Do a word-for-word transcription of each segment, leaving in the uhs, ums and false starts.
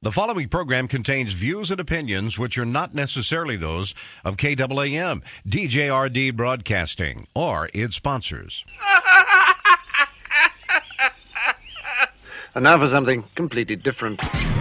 The following program contains views and opinions which are not necessarily those of K A A M, D J R D Broadcasting, or its sponsors. And now for something completely different.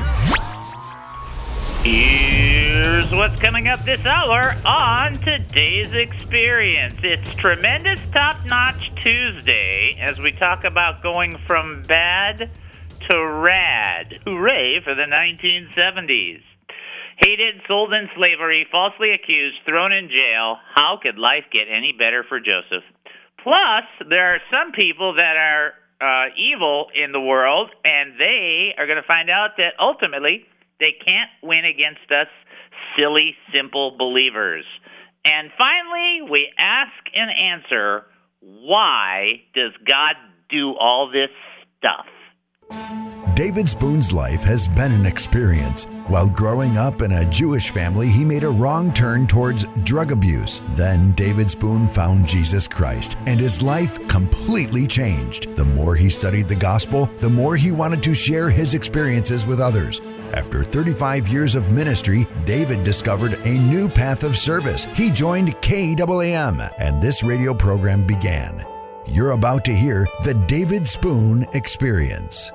Here's what's coming up this hour on today's experience. It's Tremendous Top-Notch Tuesday as we talk about going from bad to rad. Hooray for the nineteen seventies. Hated, sold in slavery, falsely accused, thrown in jail. How could life get any better for Joseph? Plus, there are some people that are uh, evil in the world, and they are going to find out that ultimately they can't win against us silly, simple believers. And finally, we ask and answer, why does God do all this stuff? David Spoon's life has been an experience. While growing up in a Jewish family, he made a wrong turn towards drug abuse. Then David Spoon found Jesus Christ, and his life completely changed. The more he studied the gospel, the more he wanted to share his experiences with others. After thirty-five years of ministry, David discovered a new path of service. He joined K A A M, and this radio program began. You're about to hear the David Spoon Experience.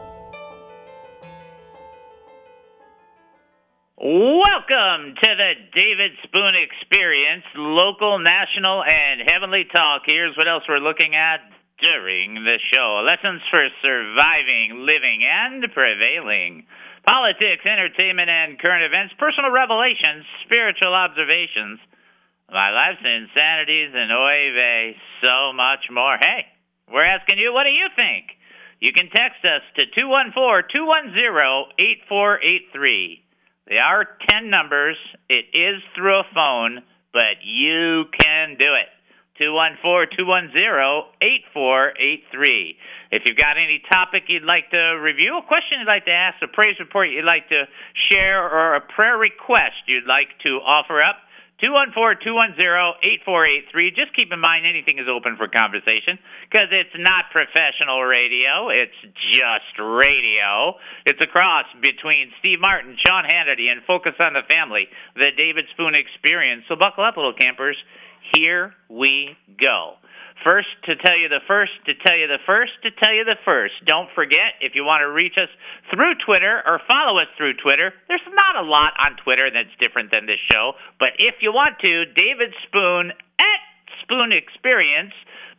Welcome to the David Spoon Experience, local, national, and heavenly talk. Here's what else we're looking at during the show. Lessons for surviving, living, and prevailing. Politics, entertainment, and current events. Personal revelations, spiritual observations. My life's insanities, and oy vey, so much more. Hey, we're asking you, what do you think? You can text us to two one four, two one zero, eight four eight three. They are ten numbers. It is through a phone, but you can do it. two one four, two one zero, eight four eight three. If you've got any topic you'd like to review, a question you'd like to ask, a praise report you'd like to share, or a prayer request you'd like to offer up, two one four, two one zero, eight four eight three. Just keep in mind anything is open for conversation because it's not professional radio. It's just radio. It's a cross between Steve Martin, Sean Hannity, and Focus on the Family, the David Spoon Experience. So buckle up, little campers. Here we go. First to tell you the first, to tell you the first, to tell you the first. Don't forget, if you want to reach us through Twitter or follow us through Twitter, there's not a lot on Twitter that's different than this show. But if you want to, David Spoon at Spoon Experience,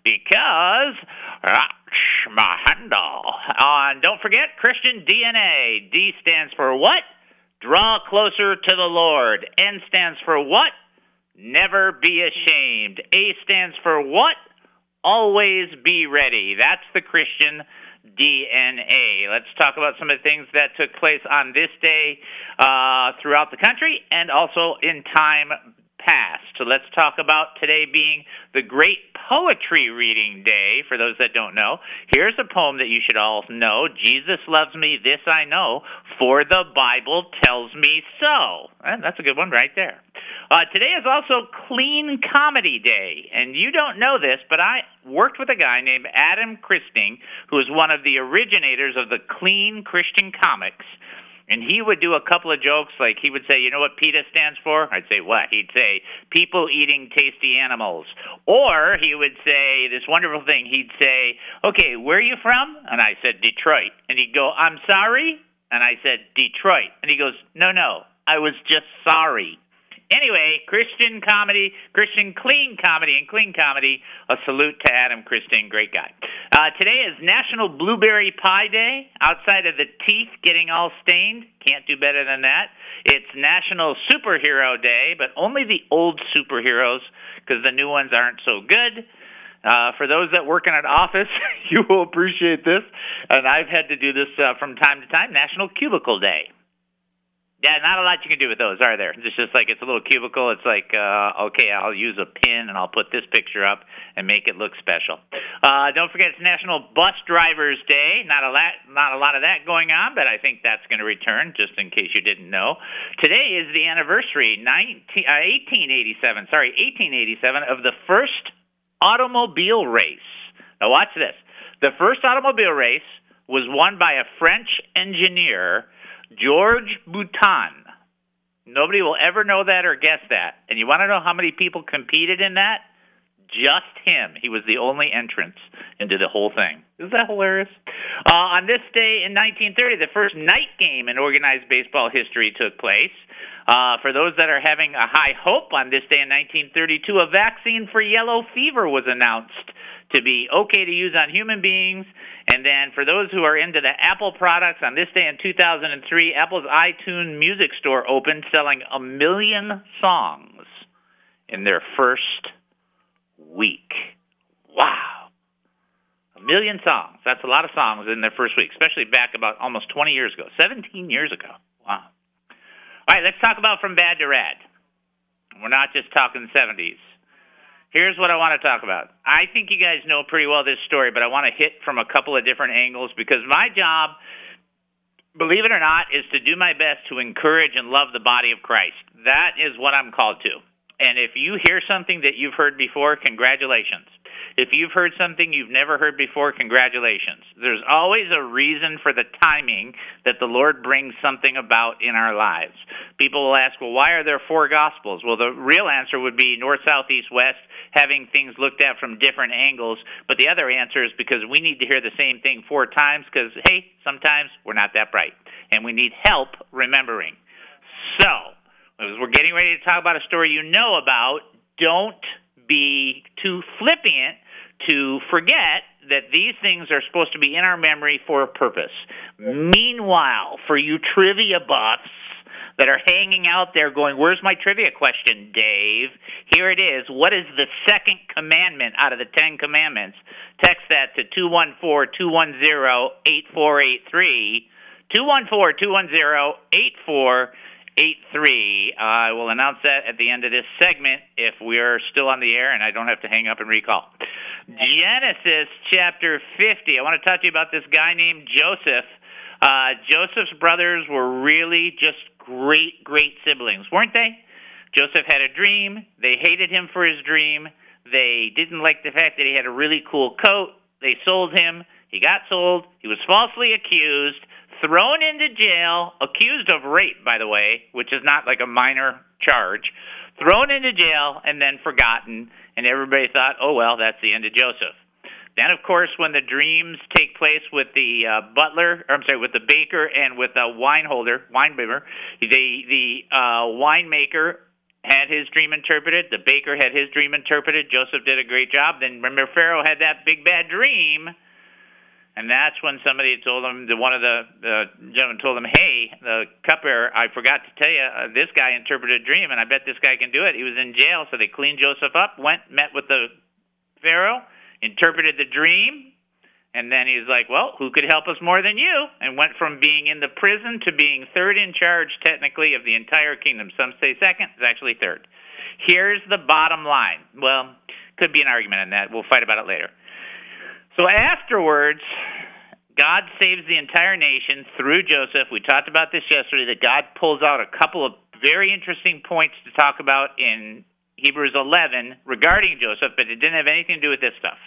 because that's my handle. Uh, and don't forget, Christian D N A. D stands for what? Draw closer to the Lord. N stands for what? Never be ashamed. A stands for what? Always be ready. That's the Christian D N A. Let's talk about some of the things that took place on this day uh, throughout the country and also in time past. So let's talk about today being the Great Poetry Reading Day, for those that don't know. Here's a poem that you should all know. Jesus loves me, this I know, for the Bible tells me so. And that's a good one right there. Uh, today is also Clean Comedy Day, and you don't know this, but I worked with a guy named Adam Christing, who is one of the originators of the Clean Christian Comics, and he would do a couple of jokes, like he would say, you know what PETA stands for? I'd say, what? He'd say, people eating tasty animals. Or he would say this wonderful thing. He'd say, okay, where are you from? And I said, Detroit. And he'd go, I'm sorry? And I said, Detroit. And he goes, no, no, I was just sorry. Anyway, Christian comedy, Christian clean comedy, and clean comedy, a salute to Adam Christing, great guy. Uh, today is National Blueberry Pie Day, outside of the teeth getting all stained. Can't do better than that. It's National Superhero Day, but only the old superheroes, because the new ones aren't so good. Uh, for those that work in an office, you will appreciate this, and I've had to do this uh, from time to time, National Cubicle Day. Yeah, not a lot you can do with those, are there? It's just like it's a little cubicle. It's like, uh, okay, I'll use a pin and I'll put this picture up and make it look special. Uh, don't forget it's National Bus Drivers Day. Not a lot, not a lot of that going on, but I think that's going to return, just in case you didn't know. Today is the anniversary, nineteen, uh, eighteen eighty-seven, sorry, eighteen eighty-seven, of the first automobile race. Now watch this. The first automobile race was won by a French engineer George Bouton. Nobody will ever know that or guess that. And you want to know how many people competed in that? Just him. He was the only entrance into the whole thing. Isn't that hilarious? Uh, on this day in nineteen thirty, the first night game in organized baseball history took place. Uh, for those that are having a high hope, on this day in nineteen thirty-two, a vaccine for yellow fever was announced to be okay to use on human beings. And then for those who are into the Apple products, on this day in two thousand three, Apple's iTunes Music Store opened, selling a million songs in their first week. Wow. A million songs. That's a lot of songs in their first week, especially back about almost twenty years ago, seventeen years ago. Wow. All right, let's talk about from bad to rad. We're not just talking seventies. Here's what I want to talk about. I think you guys know pretty well this story, but I want to hit from a couple of different angles because my job, believe it or not, is to do my best to encourage and love the body of Christ. That is what I'm called to. And if you hear something that you've heard before, congratulations. If you've heard something you've never heard before, congratulations. There's always a reason for the timing that the Lord brings something about in our lives. People will ask, well, why are there four Gospels? Well, the real answer would be north, south, east, west, having things looked at from different angles. But the other answer is because we need to hear the same thing four times because, hey, sometimes we're not that bright. And we need help remembering. So, as we're getting ready to talk about a story you know about, don't be too flippant to forget that these things are supposed to be in our memory for a purpose. Meanwhile, for you trivia buffs that are hanging out there going, where's my trivia question, Dave? Here it is. What is the second commandment out of the Ten Commandments? Text that to two one four, two one zero, eight four eight three. two one four, two one zero, eight four eight three. Uh, I will announce that at the end of this segment if we're still on the air and I don't have to hang up and recall. Genesis chapter fifty. I want to talk to you about this guy named Joseph. Uh, Joseph's brothers were really just great, great siblings, weren't they? Joseph had a dream. They hated him for his dream. They didn't like the fact that he had a really cool coat. They sold him. He got sold. He was falsely accused, thrown into jail, accused of rape, by the way, which is not like a minor charge, thrown into jail and then forgotten, and everybody thought, oh, well, that's the end of Joseph. Then, of course, when the dreams take place with the uh, butler, or I'm sorry, with the baker and with the wine holder, winebibber, the, the uh, winemaker had his dream interpreted, the baker had his dream interpreted, Joseph did a great job. Then remember, Pharaoh had that big bad dream. And that's when somebody told him, the, one of the, the gentlemen told him, hey, the cupbearer, I forgot to tell you, uh, this guy interpreted a dream, and I bet this guy can do it. He was in jail, so they cleaned Joseph up, went, met with the Pharaoh, interpreted the dream, and then he's like, well, who could help us more than you? And went from being in the prison to being third in charge, technically, of the entire kingdom. Some say second, it's actually third. Here's the bottom line. Well, could be an argument on that. We'll fight about it later. So afterwards, God saves the entire nation through Joseph. We talked about this yesterday, that God pulls out a couple of very interesting points to talk about in Hebrews eleven regarding Joseph, but it didn't have anything to do with this stuff.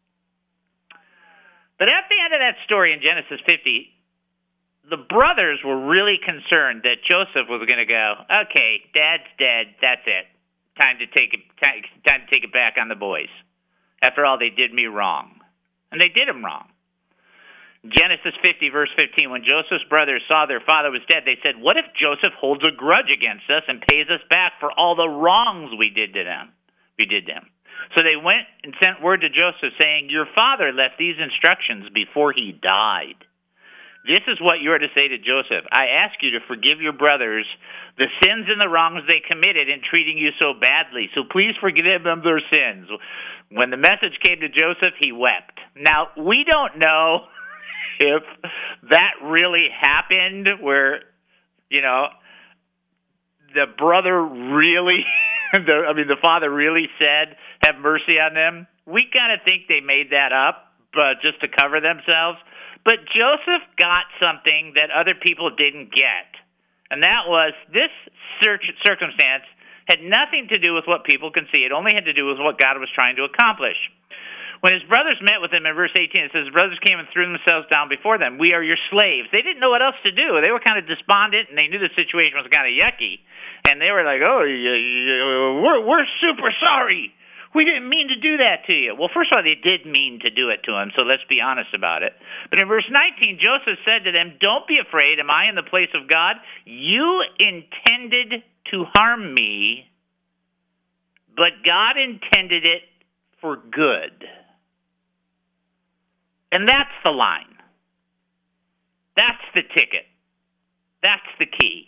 But at the end of that story in Genesis fifty, the brothers were really concerned that Joseph was going to go, okay, Dad's dead, that's it. Time to take it, time, time to take it back on the boys. After all, they did me wrong. And they did him wrong. Genesis fifty, verse fifteen, when Joseph's brothers saw their father was dead, they said, what if Joseph holds a grudge against us and pays us back for all the wrongs we did to them? We did to him. So they went and sent word to Joseph saying, your father left these instructions before he died. This is what you are to say to Joseph. I ask you to forgive your brothers the sins and the wrongs they committed in treating you so badly. So please forgive them their sins. When the message came to Joseph, he wept. Now, we don't know if that really happened where, you know, the brother really, the, I mean, the father really said, have mercy on them. We kind of think they made that up, but just to cover themselves. But Joseph got something that other people didn't get. And that was this circumstance had nothing to do with what people can see. It only had to do with what God was trying to accomplish. When his brothers met with him in verse eighteen, it says, his brothers came and threw themselves down before them. We are your slaves. They didn't know what else to do. They were kind of despondent, and they knew the situation was kind of yucky. And they were like, oh, we're, we're super sorry. We didn't mean to do that to you. Well, first of all, they did mean to do it to him, so let's be honest about it. But in verse nineteen, Joseph said to them, don't be afraid. Am I in the place of God? You intended to harm me, but God intended it for good. And that's the line. That's the ticket. That's the key.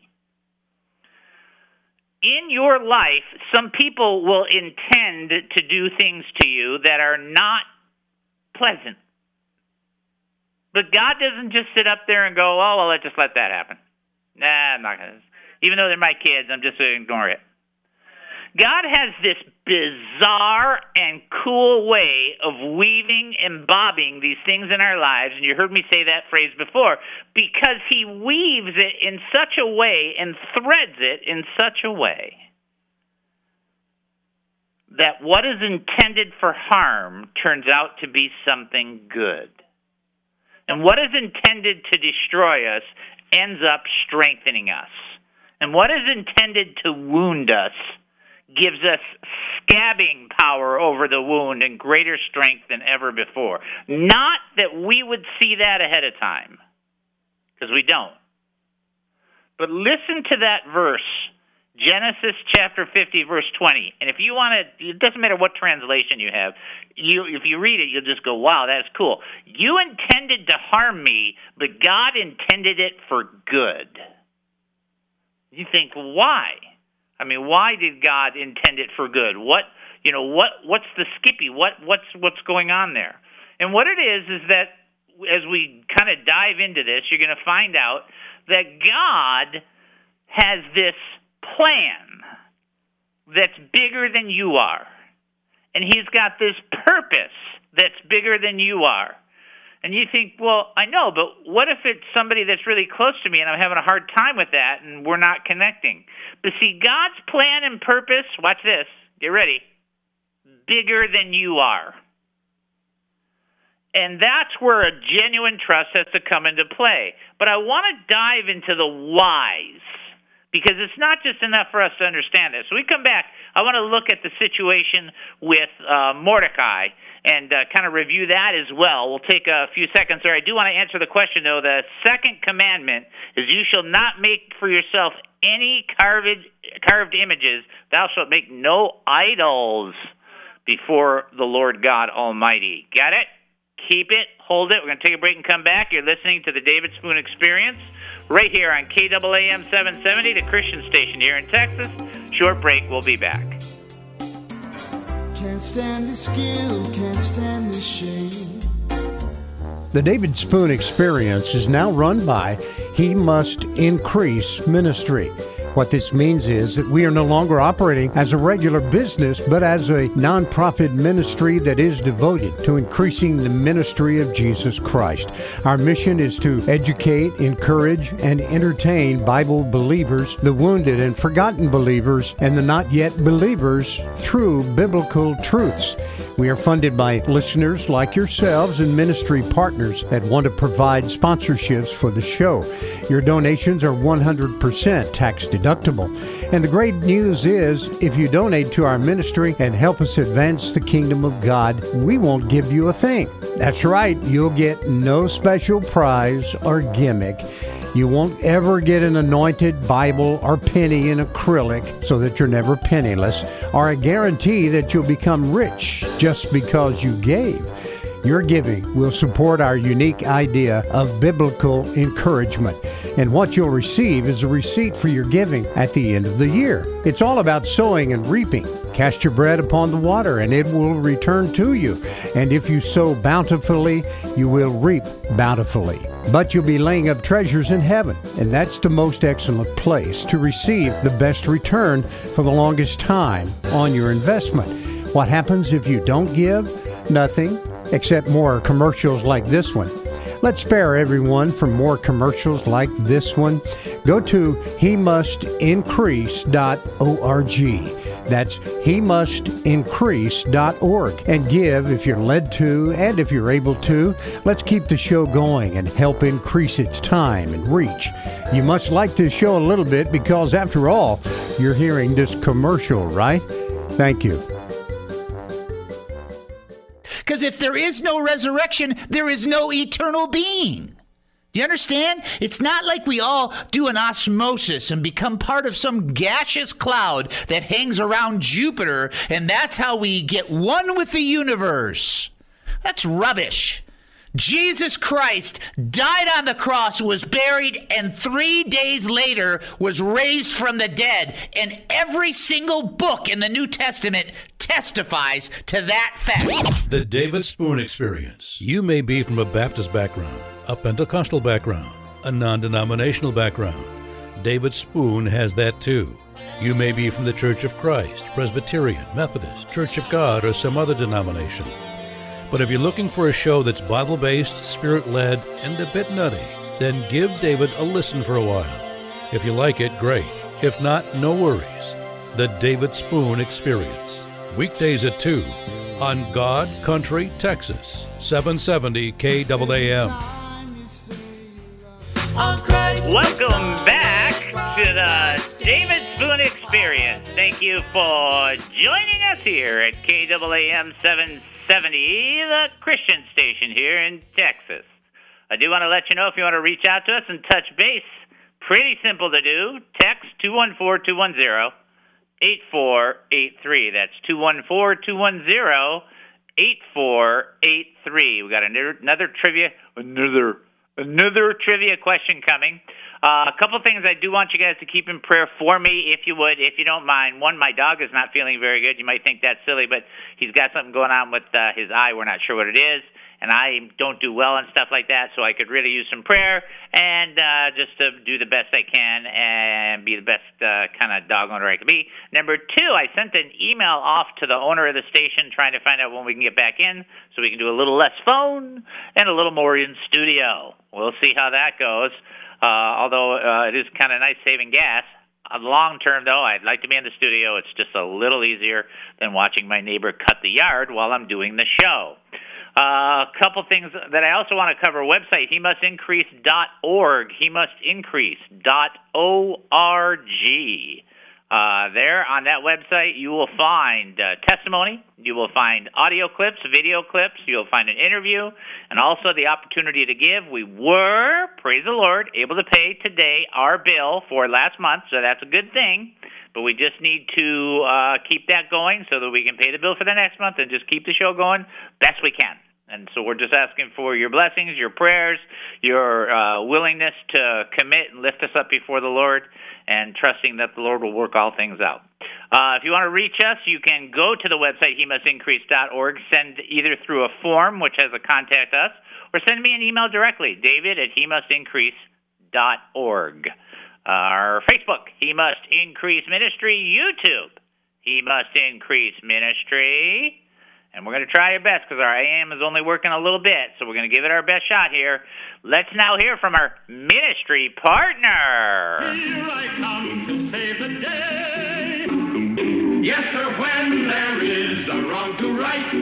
In your life, some people will intend to do things to you that are not pleasant. But God doesn't just sit up there and go, oh, well, let's just let that happen. Nah, I'm not going to. Even though they're my kids, I'm just going to ignore it. God has this bizarre and cool way of weaving and bobbing these things in our lives, and you heard me say that phrase before, because he weaves it in such a way and threads it in such a way that what is intended for harm turns out to be something good. And what is intended to destroy us ends up strengthening us. And what is intended to wound us gives us scabbing power over the wound and greater strength than ever before. Not that we would see that ahead of time, because we don't. But listen to that verse, Genesis chapter fifty, verse twenty. And if you want to, it doesn't matter what translation you have, you if you read it, you'll just go, wow, that's cool. You intended to harm me, but God intended it for good. You think, why? I mean, why did God intend it for good? What, you know, what, what's the skippy? What, what's, what's going on there? And what it is is that as we kind of dive into this, you're going to find out that God has this plan that's bigger than you are, and He's got this purpose that's bigger than you are. And you think, well, I know, but what if it's somebody that's really close to me and I'm having a hard time with that and we're not connecting? But see, God's plan and purpose, watch this, get ready, bigger than you are. And that's where a genuine trust has to come into play. But I want to dive into the whys, because it's not just enough for us to understand this. So we come back, I want to look at the situation with uh, Mordecai and uh, kind of review that as well. We'll take a few seconds there. I do want to answer the question, though. The second commandment is, you shall not make for yourself any carved, carved images. Thou shalt make no idols before the Lord God Almighty. Got it? Keep it. Hold it. We're going to take a break and come back. You're listening to the David Spoon Experience right here on K A A M seven seventy, the Christian station here in Texas. Short break. We'll be back. Can't stand the skill, can't stand the shame. The David Spoon Experience is now run by He Must Increase Ministry. What this means is that we are no longer operating as a regular business, but as a nonprofit ministry that is devoted to increasing the ministry of Jesus Christ. Our mission is to educate, encourage, and entertain Bible believers, the wounded and forgotten believers, and the not yet believers through biblical truths. We are funded by listeners like yourselves and ministry partners that want to provide sponsorships for the show. Your donations are one hundred percent tax deductible. And the great news is, if you donate to our ministry and help us advance the kingdom of God, we won't give you a thing. That's right, you'll get no special prize or gimmick. You won't ever get an anointed Bible or penny in acrylic so that you're never penniless, or a guarantee that you'll become rich just because you gave. Your giving will support our unique idea of biblical encouragement. And what you'll receive is a receipt for your giving at the end of the year. It's all about sowing and reaping. Cast your bread upon the water, and it will return to you. And if you sow bountifully, you will reap bountifully. But you'll be laying up treasures in heaven, and that's the most excellent place to receive the best return for the longest time on your investment. What happens if you don't give? Nothing, except more commercials like this one. Let's spare everyone from more commercials like this one. Go to he must increase dot org. That's he must increase dot org. And give if you're led to and if you're able to. Let's keep the show going and help increase its time and reach. You must like this show a little bit because, after all, you're hearing this commercial, right? Thank you. Because if there is no resurrection, there is no eternal being. Do you understand? It's not like we all do an osmosis and become part of some gaseous cloud that hangs around Jupiter, and that's how we get one with the universe. That's rubbish. Jesus Christ died on the cross, was buried, and three days later was raised from the dead. And every single book in the New Testament testifies to that fact. The David Spoon Experience. You may be from a Baptist background, a Pentecostal background, a non-denominational background. David Spoon has that too. You may be from the Church of Christ, Presbyterian, Methodist, Church of God, or some other denomination. But if you're looking for a show that's Bible-based, Spirit-led, and a bit nutty, then give David a listen for a while. If you like it, great. If not, no worries. The David Spoon Experience. Weekdays at two on God Country, Texas, seven seventy K A A M. Welcome back to the David Spoon Experience. Thank you for joining us here at K A A M seven seventy, the Christian station here in Texas. I do want to let you know if you want to reach out to us and touch base. Pretty simple to do. Text two one four, two one zero, eight four eight three. That's two one four, two one zero, eight four eight three. We got another, another trivia, another, another trivia question coming. Uh, a couple things I do want you guys to keep in prayer for me, if you would, if you don't mind. One, my dog is not feeling very good. You might think that's silly, but he's got something going on with uh, his eye. We're not sure what it is, and I don't do well and stuff like that, so I could really use some prayer and uh, just to do the best I can and be the best uh, kind of dog owner I can be. Number two, I sent an email off to the owner of the station trying to find out when we can get back in so we can do a little less phone and a little more in studio. We'll see how that goes. Uh, although uh, it is kind of nice saving gas. Uh, long term, though, I'd like to be in the studio. It's just a little easier than watching my neighbor cut the yard while I'm doing the show. Uh, a couple things that I also want to cover. Website, he must increase dot org. he must increase dot org. Uh, there on that website, you will find uh, testimony, you will find audio clips, video clips, you'll find an interview, and also the opportunity to give. We were, praise the Lord, able to pay today our bill for last month, so that's a good thing. But we just need to uh, keep that going so that we can pay the bill for the next month and just keep the show going best we can. And so we're just asking for your blessings, your prayers, your uh, willingness to commit and lift us up before the Lord, and trusting that the Lord will work all things out. Uh, if you want to reach us, you can go to the website, he must increase dot org, send either through a form, which has a contact us, or send me an email directly, david at he must increase dot org. Uh, our Facebook, He Must Increase Ministry. YouTube, He Must Increase Ministry. And we're going to try our best because our A M is only working a little bit, so we're going to give it our best shot here. Let's now hear from our ministry partner. Here I come to save the day. Yes, sir, when there is a wrong to right,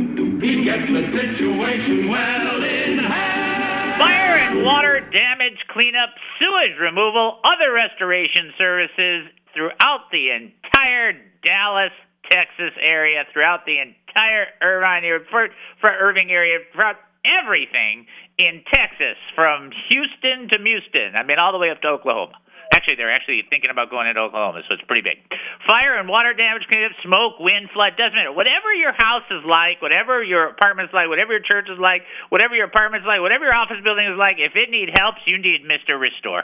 he gets the situation well in hand. Fire and water damage cleanup, sewage removal, other restoration services throughout the entire Dallas, Texas area, throughout the entire Irvine area, for, for Irving area, throughout everything in Texas, from Houston to Houston. I mean, all the way up to Oklahoma. Actually, they're actually thinking about going into Oklahoma, so it's pretty big. Fire and water damage cleanup, smoke, wind, flood, doesn't matter. Whatever your house is like, whatever your apartment's like, whatever your church is like, whatever your apartment's like, whatever your office building is like, if it needs help, you need Mister Restore.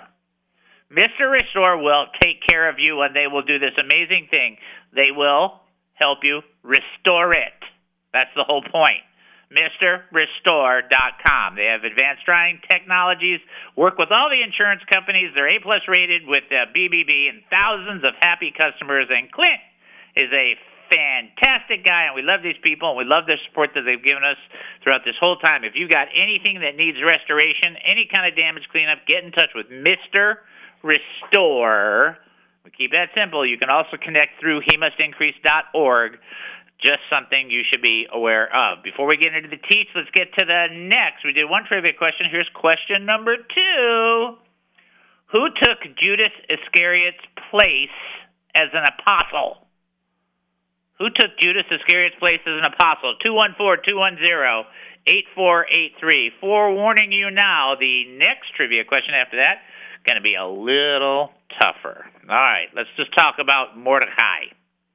Mister Restore will take care of you, and they will do this amazing thing. They will help you restore it. That's the whole point. Mister Restore dot com. They have advanced drying technologies, work with all the insurance companies. They're A-plus rated with uh, B B B and thousands of happy customers. And Clint is a fantastic guy, and we love these people, and we love their support that they've given us throughout this whole time. If you got anything that needs restoration, any kind of damage cleanup, get in touch with Mister Restore We keep that simple. You can also connect through he must increase dot org. Just something you should be aware of. Before we get into the teach, let's get to the next. We did one trivia question. Here's question number two. Who took Judas Iscariot's place as an apostle? Who took Judas Iscariot's place as an apostle? two one four, two one zero, eight four eight three. Forewarning you now, the next trivia question after that is going to be a little tougher. All right, let's just talk about Mordecai.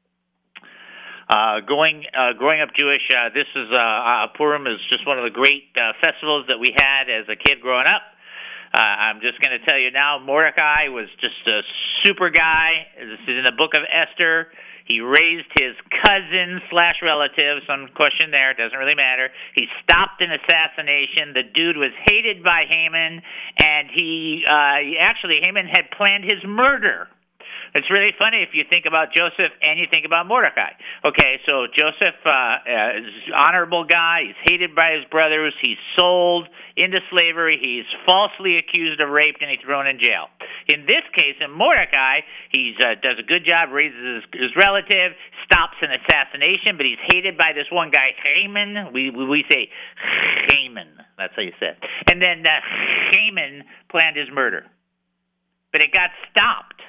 Uh, going, uh, growing up Jewish, uh, this is uh, uh, Purim is just one of the great uh, festivals that we had as a kid growing up. Uh, I'm just going to tell you now, Mordecai was just a super guy. This is in the book of Esther. He raised his cousin slash relative, some question there, it doesn't really matter. He stopped an assassination. The dude was hated by Haman, and he, uh, he actually, Haman had planned his murder. It's really funny if you think about Joseph and you think about Mordecai. Okay, so Joseph uh, uh, is an honorable guy. He's hated by his brothers. He's sold into slavery. He's falsely accused of rape, and he's thrown in jail. In this case, in Mordecai, he uh, does a good job, raises his, his relative, stops an assassination, but he's hated by this one guy, Haman. We we, we say Haman. That's how you say it. And then uh, Haman planned his murder. But it got stopped.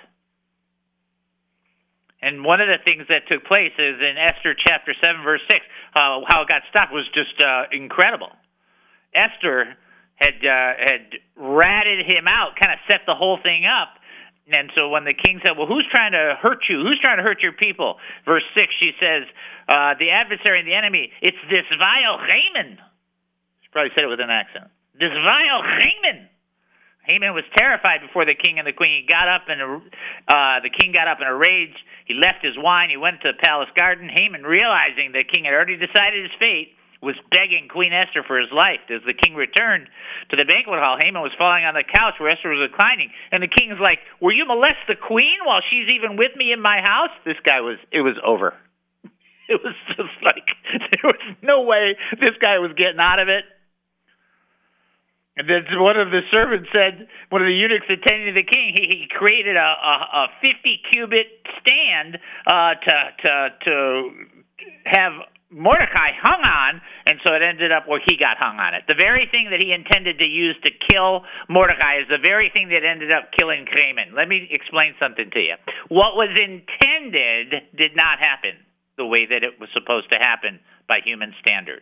And one of the things that took place is in Esther chapter seven, verse six, uh, how it got stopped was just uh, incredible. Esther had uh, had ratted him out, kind of set the whole thing up. And so when the king said, well, who's trying to hurt you? Who's trying to hurt your people? Verse six, she says, uh, the adversary and the enemy, it's this vile Haman. She probably said it with an accent. This vile Haman. Haman was terrified before the king and the queen. He got up in a, uh, the king got up in a rage. He left his wine. He went to the palace garden. Haman, realizing the king had already decided his fate, was begging Queen Esther for his life. As the king returned to the banquet hall, Haman was falling on the couch where Esther was reclining. And the king's like, will you molest the queen while she's even with me in my house? This guy was, it was over. It was just like, there was no way this guy was getting out of it. And then one of the servants said, one of the eunuchs attending to the king, he, he created a, a, a fifty cubit stand uh, to to to have Mordecai hung on, and so it ended up where he got hung on it. The very thing that he intended to use to kill Mordecai is the very thing that ended up killing Haman. Let me explain something to you. What was intended did not happen the way that it was supposed to happen by human standards.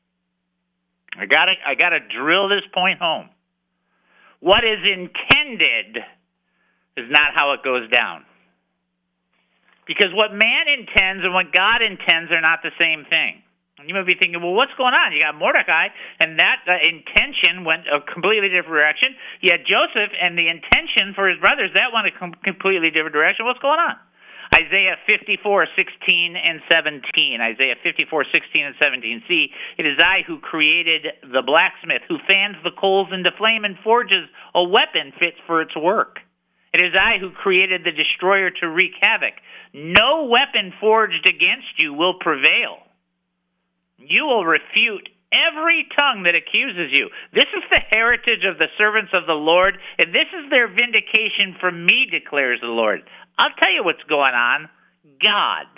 I gotta, I gotta drill this point home. What is intended is not how it goes down. Because what man intends and what God intends are not the same thing. And you might be thinking, well, what's going on? You got Mordecai, and that uh, intention went a completely different direction. You had Joseph, and the intention for his brothers, that went a com- completely different direction. What's going on? Isaiah fifty-four, sixteen, and seventeen. Isaiah fifty-four, sixteen, and seventeen. See, it is I who created the blacksmith, who fans the coals into flame and forges a weapon fit for its work. It is I who created the destroyer to wreak havoc. No weapon forged against you will prevail. You will refute every tongue that accuses you. This is the heritage of the servants of the Lord, and this is their vindication from me, declares the Lord. I'll tell you what's going on. God.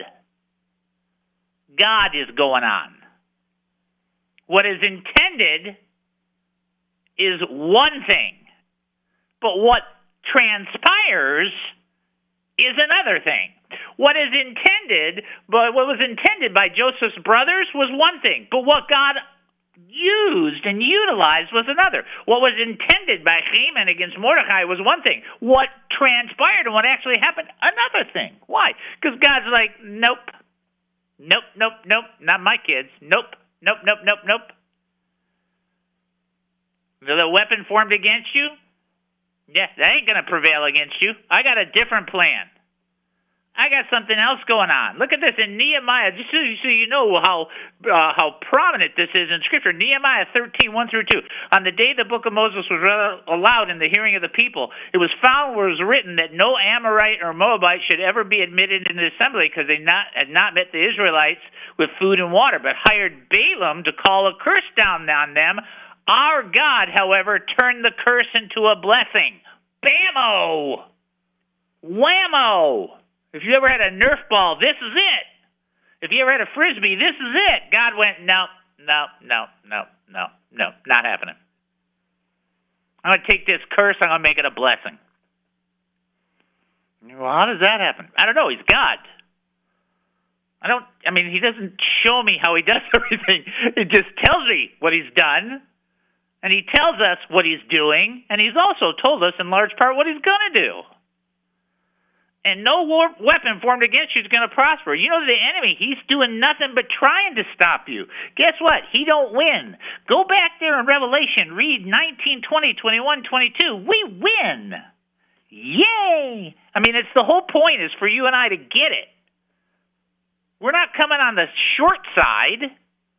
God is going on. What is intended is one thing, but what transpires is another thing. What is intended, but what was intended by Joseph's brothers was one thing, but what God used and utilized was another. What was intended by Haman against Mordecai was one thing. What transpired and what actually happened, another thing. Why? Because God's like, nope, nope, nope, nope, not my kids. Nope, nope, nope, nope, nope. The weapon formed against you, yeah, that ain't going to prevail against you. I got a different plan. I got something else going on. Look at this in Nehemiah, just so you, so you know how uh, how prominent this is in Scripture. Nehemiah thirteen, one through two. On the day the book of Moses was read aloud in the hearing of the people, it was found where it was written that no Amorite or Moabite should ever be admitted into the assembly because they not, had not met the Israelites with food and water, but hired Balaam to call a curse down on them. Our God, however, turned the curse into a blessing. Bam-o! Whammo! If you ever had a Nerf ball, this is it. If you ever had a Frisbee, this is it. God went, no, no, no, no, no, no, not happening. I'm going to take this curse, I'm going to make it a blessing. Well, how does that happen? I don't know. He's God. I don't, I mean, he doesn't show me how he does everything. He just tells me what he's done, and he tells us what he's doing, and he's also told us in large part what he's going to do. And no war weapon formed against you is going to prosper. You know, the enemy, he's doing nothing but trying to stop you. Guess what? He don't win. Go back there in Revelation, read nineteen, twenty, twenty-one, twenty-two. We win. Yay! I mean, it's the whole point is for you and I to get it. We're not coming on the short side.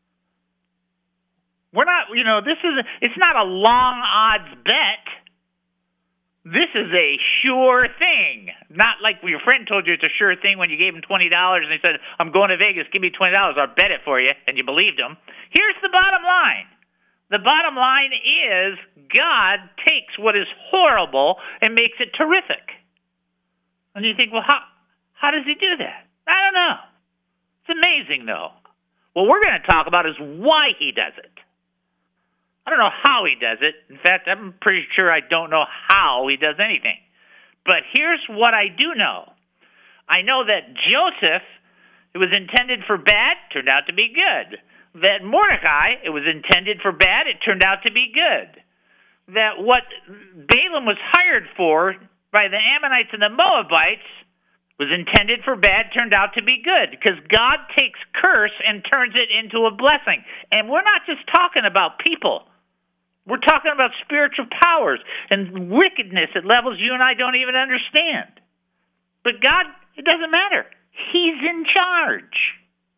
We're not, you know, this is, it's not a long odds bet. This is a sure thing. Not like your friend told you it's a sure thing when you gave him twenty dollars and they said, I'm going to Vegas, give me twenty dollars, I'll bet it for you, and you believed him. Here's the bottom line. The bottom line is God takes what is horrible and makes it terrific. And you think, well, how, how does he do that? I don't know. It's amazing, though. What we're going to talk about is why he does it. I don't know how he does it. In fact, I'm pretty sure I don't know how he does anything. But here's what I do know. I know that Joseph, it was intended for bad, turned out to be good. That Mordecai, it was intended for bad, it turned out to be good. That what Balaam was hired for by the Ammonites and the Moabites was intended for bad, turned out to be good. Because God takes curse and turns it into a blessing. And we're not just talking about people. We're talking about spiritual powers and wickedness at levels you and I don't even understand. But God, it doesn't matter. He's in charge.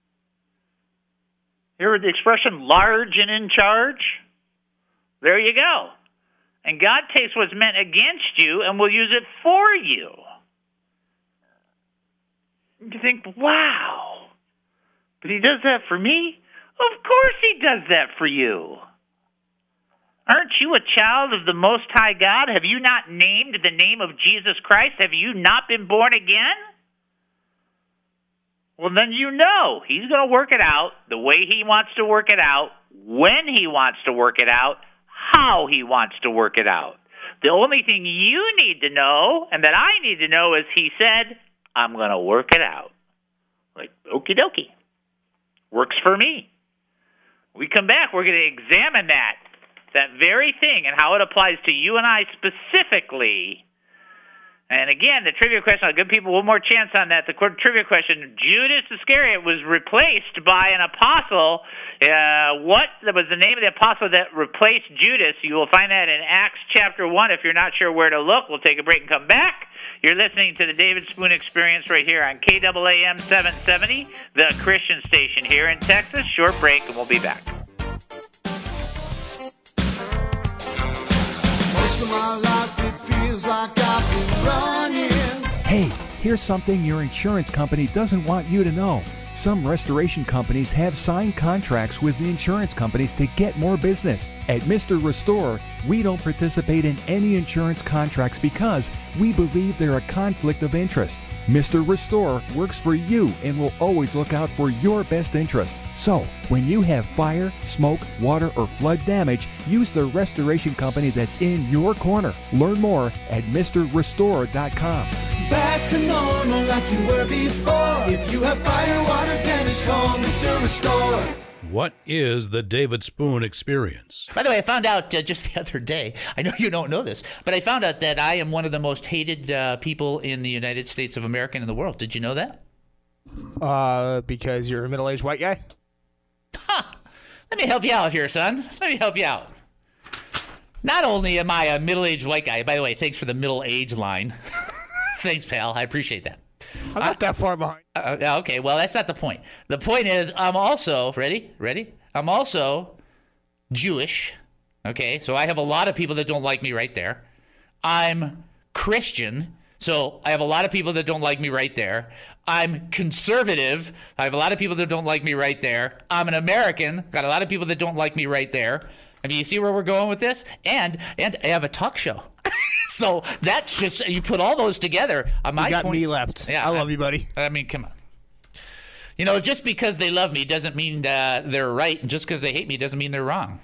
You heard the expression large and in charge? There you go. And God takes what's meant against you and will use it for you. You think, wow, but he does that for me? Of course he does that for you. Aren't you a child of the Most High God? Have you not named the name of Jesus Christ? Have you not been born again? Well, then you know he's going to work it out the way he wants to work it out, when he wants to work it out, how he wants to work it out. The only thing you need to know, and that I need to know, is he said, I'm going to work it out. Like, okie dokie. Works for me. We come back, we're going to examine that, that very thing and how it applies to you and I specifically. And again, the trivia question, I'll give people one more chance on that. The trivia question, Judas Iscariot was replaced by an apostle. Uh, what was the name of the apostle that replaced Judas? You will find that in Acts chapter one. If you're not sure where to look, we'll take a break and come back. You're listening to the David Spoon Experience right here on K A A M seven seventy, the Christian station here in Texas. Short break, and we'll be back. Most of my life it feels like I've been running. Hey, here's something your insurance company doesn't want you to know. Some restoration companies have signed contracts with the insurance companies to get more business. At Mister Restore, we don't participate in any insurance contracts because we believe they're a conflict of interest. Mister Restore works for you and will always look out for your best interest. So, when you have fire, smoke, water, or flood damage, use the restoration company that's in your corner. Learn more at Mr Restore dot com. Back to normal like you were before. If you have fire, water damage, call Mister Restore. What is the David Spoon Experience? By the way, I found out uh, just the other day, I know you don't know this, but I found out that I am one of the most hated uh, people in the United States of America and in the world. Did you know that? Uh, because you're a middle-aged white guy? Ha! Let me help you out here, son. Let me help you out. Not only am I a middle-aged white guy, by the way, thanks for the middle age line. Thanks, pal. I appreciate that. I'm not that far behind. Uh, okay, well, that's not the point. The point is, I'm also, ready? Ready? I'm also Jewish. Okay, so I have a lot of people that don't like me right there. I'm Christian, so I have a lot of people that don't like me right there. I'm conservative. I have a lot of people that don't like me right there. I'm an American. Got a lot of people that don't like me right there. I mean, you see where we're going with this? And and I have a talk show. So that's just, you put all those together. Uh, my You got points, me left. Yeah, I love you, buddy. I mean, come on. You know, just because they love me doesn't mean uh, they're right, and just because they hate me doesn't mean they're wrong.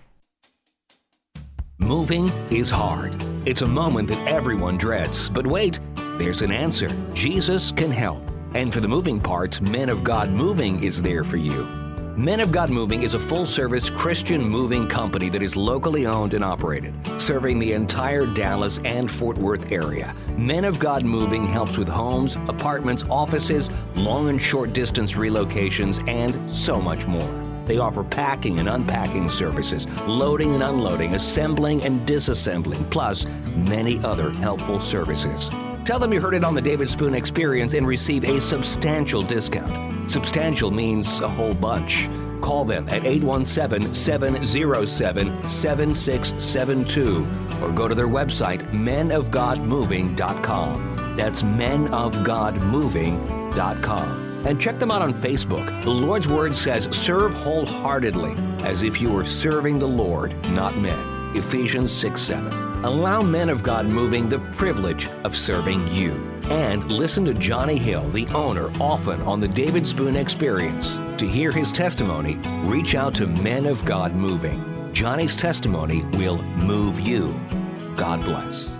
Moving is hard. It's a moment that everyone dreads. But wait, there's an answer. Jesus can help. And for the moving parts, Men of God Moving is there for you. Men of God Moving is a full-service Christian moving company that is locally owned and operated, serving the entire Dallas and Fort Worth area. Men of God Moving helps with homes, apartments, offices, long and short distance relocations, and so much more. They offer packing and unpacking services, loading and unloading, assembling and disassembling, plus many other helpful services. Tell them you heard it on the David Spoon Experience and receive a substantial discount. Substantial means a whole bunch. Call them at eight one seven, seven zero seven, seven six seven two or go to their website, men of god moving dot com. That's men of god moving dot com. And check them out on Facebook. The Lord's Word says, serve wholeheartedly, as if you were serving the Lord, not men. Ephesians six seven. Allow Men of God Moving the privilege of serving you. And listen to Johnny Hill, the owner, often on the David Spoon Experience. To hear his testimony, reach out to Men of God Moving. Johnny's testimony will move you. God bless.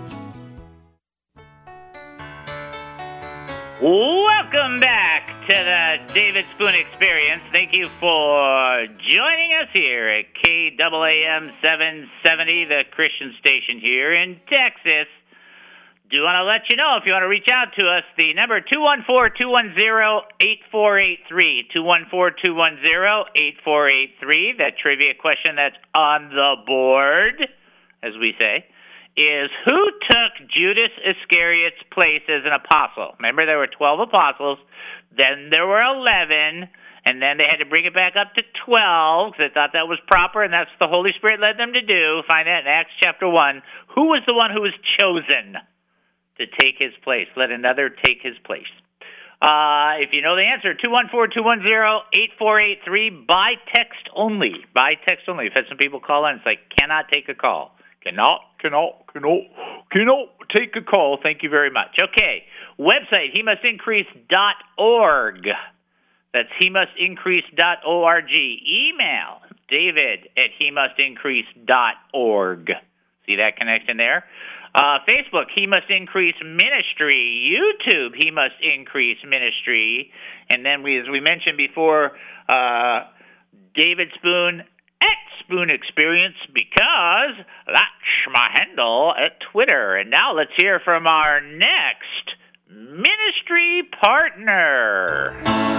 Welcome back to the David Spoon Experience. Thank you for joining us here at K A A M seven seventy, the Christian station here in Texas. Do want to let you know, if you want to reach out to us, the number two one four, two one zero, eight four eight three, two one four, two one zero, eight four eight three. That trivia question that's on the board, as we say, is who took Judas Iscariot's place as an apostle? Remember, there were twelve apostles, then there were eleven, and then they had to bring it back up to twelve because they thought that was proper, and that's what the Holy Spirit led them to do. Find that in Acts chapter one. Who was the one who was chosen to take his place? Let another take his place. Uh, if you know the answer, two one four, two one zero, eight four eight three, by text only. By text only. We've had some people call in. It's like, cannot take a call. Cannot, cannot, cannot, cannot take a call. Thank you very much. Okay, website, he must increase dot org. That's he must increase dot org. Email, david at he must increase dot org. See that connection there? Uh, Facebook, He Must Increase Ministry. YouTube, He Must Increase Ministry. And then, we, as we mentioned before, uh, David Spoon at Spoon Experience, because that's my handle at Twitter. And now let's hear from our next ministry partner.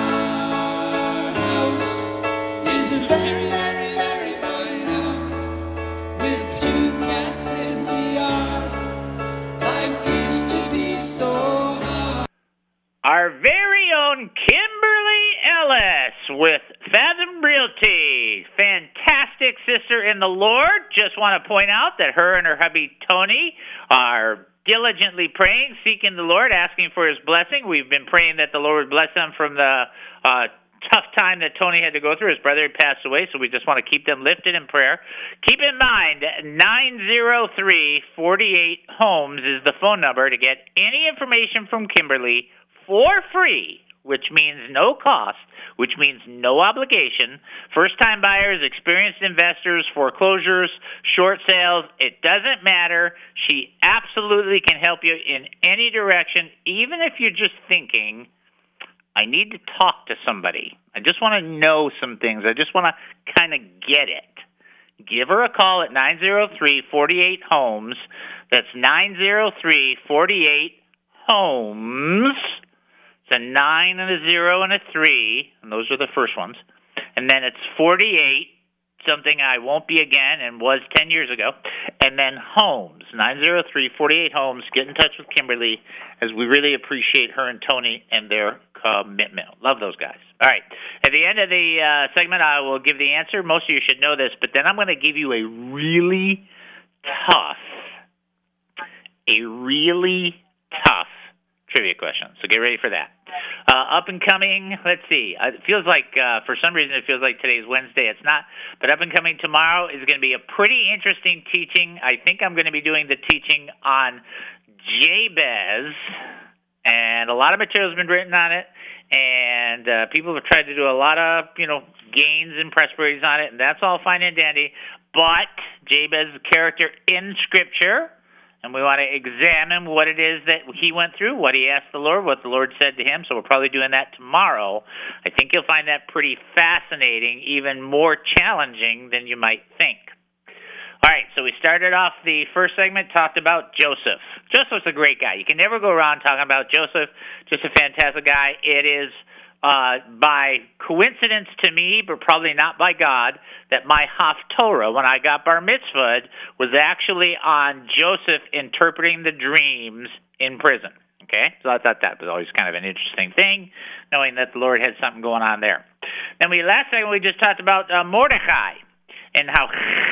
Our house is a very, very, very fine house with two cats in the yard. Life used to be so hard. Our very own Kimberly Ellis with Fathom Realty. Fantastic sister in the Lord. Just want to point out that her and her hubby Tony are diligently praying, seeking the Lord, asking for his blessing. We've been praying that the Lord would bless them from the uh, tough time that Tony had to go through. His brother had passed away, so we just want to keep them lifted in prayer. Keep in mind, nine zero three, four eight, homes is the phone number to get any information from Kimberly for free, which means no cost, which means no obligation. First-time buyers, experienced investors, foreclosures, short sales, it doesn't matter. She absolutely can help you in any direction, even if you're just thinking, I need to talk to somebody. I just want to know some things. I just want to kind of get it. Give her a call at nine zero three, four eight, homes. That's nine zero three, four eight, homes. It's a nine and a zero and a three, and those are the first ones. And then it's forty-eight, something I won't be again and was ten years ago. And then homes, nine zero three, four eight, homes. Get in touch with Kimberly, as we really appreciate her and Tony and their commitment. Love those guys. All right. At the end of the uh, segment, I will give the answer. Most of you should know this, but then I'm going to give you a really tough, a really tough trivia question. So get ready for that. Uh, up and coming, let's see. Uh, it feels like, uh, for some reason, it feels like today's Wednesday. It's not. But up and coming tomorrow is going to be a pretty interesting teaching. I think I'm going to be doing the teaching on Jabez, and a lot of material has been written on it, and uh, people have tried to do a lot of, you know, gains and prosperities on it, and that's all fine and dandy. But Jabez is a character in Scripture, and we want to examine what it is that he went through, what he asked the Lord, what the Lord said to him. So we're probably doing that tomorrow. I think you'll find that pretty fascinating, even more challenging than you might think. All right, so we started off the first segment, talked about Joseph. Joseph's a great guy. You can never go around talking about Joseph, just a fantastic guy. It is uh, by coincidence to me, but probably not by God, that my Haftorah, when I got bar mitzvahed, was actually on Joseph interpreting the dreams in prison. Okay, so I thought that was always kind of an interesting thing, knowing that the Lord had something going on there. Then we last segment we just talked about uh, Mordecai and how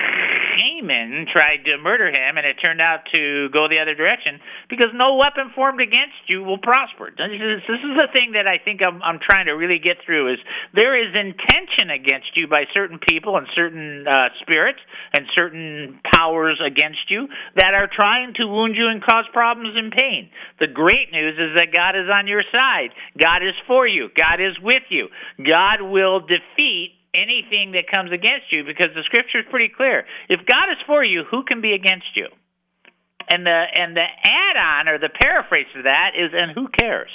Haman tried to murder him, and it turned out to go the other direction because no weapon formed against you will prosper. This is, this is the thing that I think I'm, I'm trying to really get through is there is intention against you by certain people and certain uh, spirits and certain powers against you that are trying to wound you and cause problems and pain. The great news is that God is on your side. God is for you. God is with you. God will defeat anything that comes against you because the Scripture is pretty clear. If God is for you, who can be against you? And the and the add-on or the paraphrase to that is, and who cares?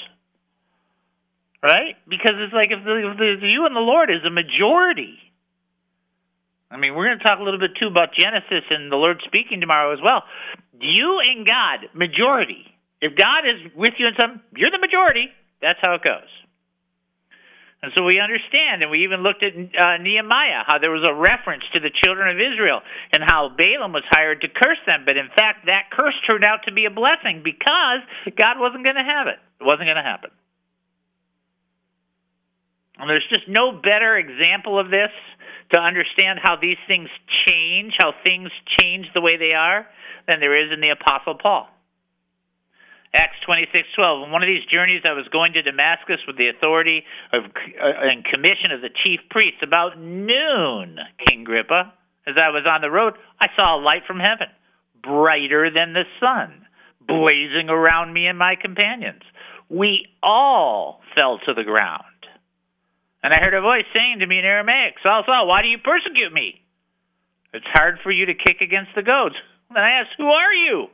Right? Because it's like if, the, if the, you and the Lord is a majority. I mean, we're going to talk a little bit too about Genesis and the Lord speaking tomorrow as well. You and God, majority. If God is with you in something, you're the majority. That's how it goes. And so we understand, and we even looked at uh, Nehemiah, how there was a reference to the children of Israel and how Balaam was hired to curse them. But in fact, that curse turned out to be a blessing because God wasn't going to have it. It wasn't going to happen. And there's just no better example of this to understand how these things change, how things change the way they are, than there is in the Apostle Paul. Acts twenty-six twelve. On one of these journeys, I was going to Damascus with the authority of uh, and commission of the chief priests. About noon, King Agrippa, as I was on the road, I saw a light from heaven, brighter than the sun, blazing around me and my companions. We all fell to the ground. And I heard a voice saying to me in Aramaic, Saul, Saul, why do you persecute me? It's hard for you to kick against the goads. Then I asked, who are you?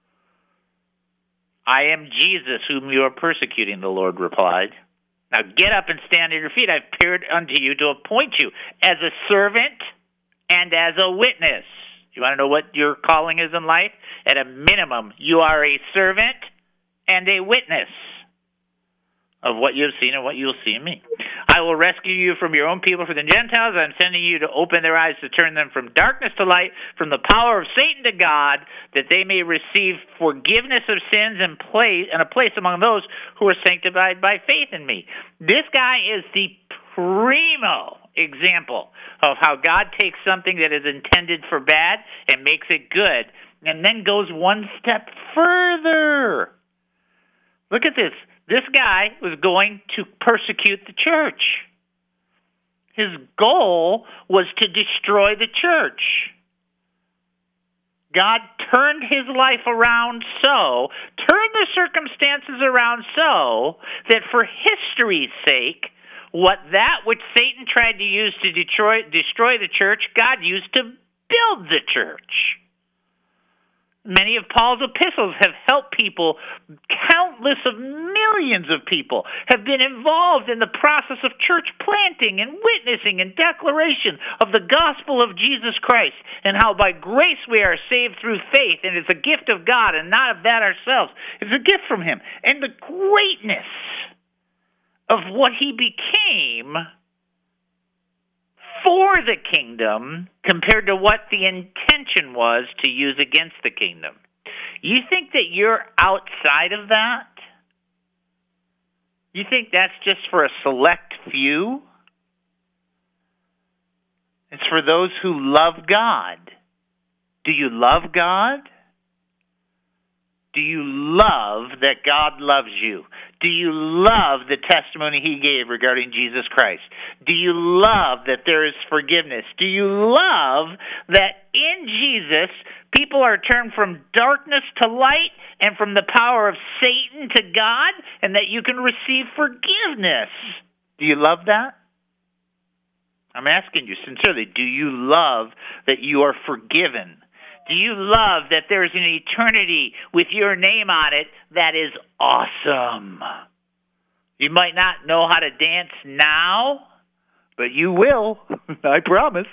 I am Jesus, whom you are persecuting, the Lord replied. Now get up and stand on your feet. I've appeared unto you to appoint you as a servant and as a witness. You want to know what your calling is in life? At a minimum, you are a servant and a witness of what you have seen and what you will see in me. I will rescue you from your own people, from the Gentiles. I'm sending you to open their eyes to turn them from darkness to light, from the power of Satan to God, that they may receive forgiveness of sins and place and a place among those who are sanctified by faith in me. This guy is the primo example of how God takes something that is intended for bad and makes it good, and then goes one step further. Look at this. This guy was going to persecute the church. His goal was to destroy the church. God turned his life around so, turned the circumstances around so, that for history's sake, what that which Satan tried to use to destroy, destroy the church, God used to build the church. Many of Paul's epistles have helped people, countless of millions of people have been involved in the process of church planting and witnessing and declaration of the gospel of Jesus Christ, and how by grace we are saved through faith, and it's a gift of God and not of that ourselves. It's a gift from him. And the greatness of what he became for the kingdom compared to what the intention was to use against the kingdom. You think that you're outside of that? You think that's just for a select few? It's for those who love God. Do you love God? Do you love that God loves you? Do you love the testimony he gave regarding Jesus Christ? Do you love that there is forgiveness? Do you love that in Jesus, people are turned from darkness to light and from the power of Satan to God, and that you can receive forgiveness. Do you love that? I'm asking you sincerely, do you love that you are forgiven? Do you love that there's an eternity with your name on it that is awesome? You might not know how to dance now, but you will, I promise.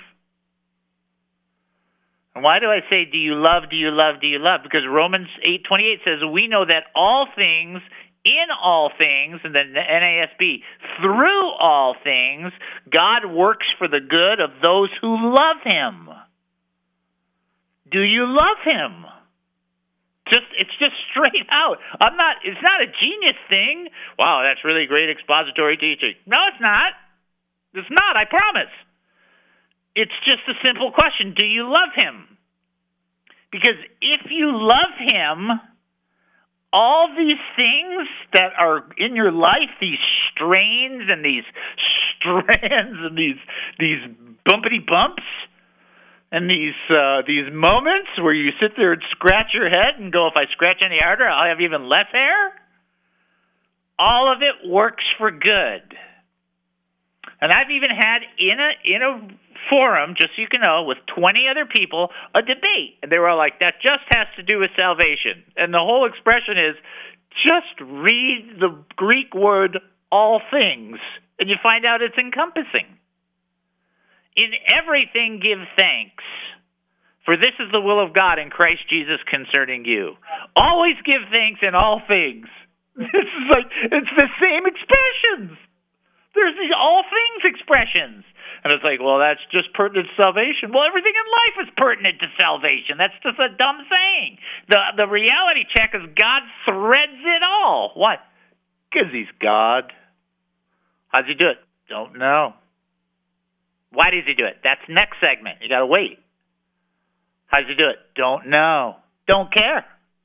And why do I say, do you love, do you love, do you love? Because Romans eight twenty-eight says, we know that all things, in all things, and then the N A S B, through all things, God works for the good of those who love him. Do you love him? Just it's just straight out. I'm not it's not a genius thing. Wow, that's really great expository teaching. No, it's not. It's not, I promise. It's just a simple question. Do you love him? Because if you love him, all these things that are in your life, these strains and these strands and these these bumpity bumps and these uh, these moments where you sit there and scratch your head and go, if I scratch any harder, I'll have even less hair. All of it works for good. And I've even had in a in a forum, just so you can know, with twenty other people, a debate. And they were all like, that just has to do with salvation. And the whole expression is, just read the Greek word, all things, and you find out it's encompassing. In everything give thanks, for this is the will of God in Christ Jesus concerning you. Always give thanks in all things. This is like, it's the same expressions. There's these all things expressions. And it's like, well, that's just pertinent to salvation. Well, everything in life is pertinent to salvation. That's just a dumb saying. The the reality check is God threads it all. What? Because he's God. How's he do it? Don't know. Why does he do it? That's next segment. You got to wait. How's he do it? Don't know. Don't care.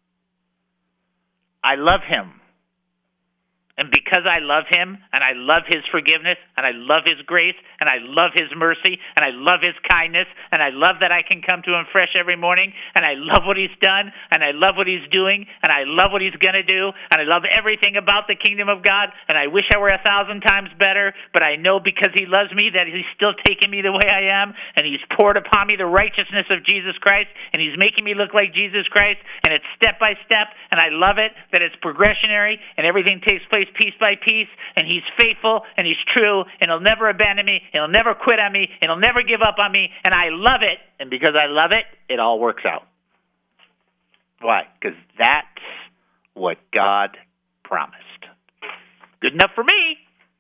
I love him. And because I love him, and I love his forgiveness, and I love his grace, and I love his mercy, and I love his kindness, and I love that I can come to him fresh every morning, and I love what he's done, and I love what he's doing, and I love what he's going to do, and I love everything about the kingdom of God, and I wish I were a thousand times better, but I know because he loves me that he's still taking me the way I am, and he's poured upon me the righteousness of Jesus Christ, and he's making me look like Jesus Christ, and it's step by step, and I love it, that it's progressionary, and everything takes place piece by piece, and he's faithful, and he's true, and he'll never abandon me, and he'll never quit on me, and he'll never give up on me, and I love it, and because I love it, it all works out. Why? Because that's what God promised. Good enough for me.